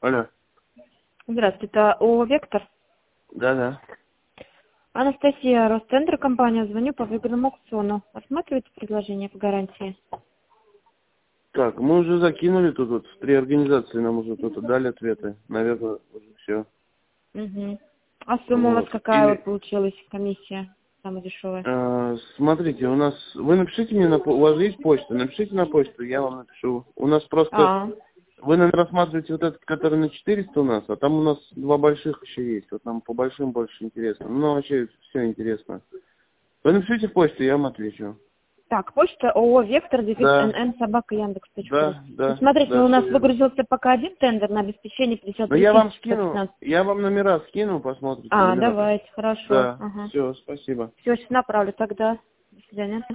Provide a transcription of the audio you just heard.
Алло. Здравствуйте, это ООО «Вектор». Да. Анастасия, Ростендер, компания. Звоню по выгодному аукциону. Рассматриваете предложение по гарантии? Так, мы уже закинули тут вот, при организации нам уже тут дали ответы. Наверное, уже все. Угу. А сумма у вас Вот. какая вот получилась, комиссия самая дешевая? Смотрите, у нас... Вы напишите мне, у вас же есть почта, напишите на почту, я вам напишу. У нас просто... А, Вы, наверное, рассматриваете вот этот, который на 400 у нас, а там у нас два больших еще есть. Вот нам по большим больше интересно. Ну, вообще, все интересно. Вы напишите в почту, я вам отвечу. так, почта ООО «Вектор», Да, _nn, собака, яндекс.ру. Ну, да, смотрите, у все нас верно. выгрузился пока один тендер на обеспечение Ну, 53 я вам скину, 515. я вам номера скину, посмотрите А, номера. давайте, хорошо. Да, Ага. все, спасибо. Все, сейчас направлю тогда. До свидания.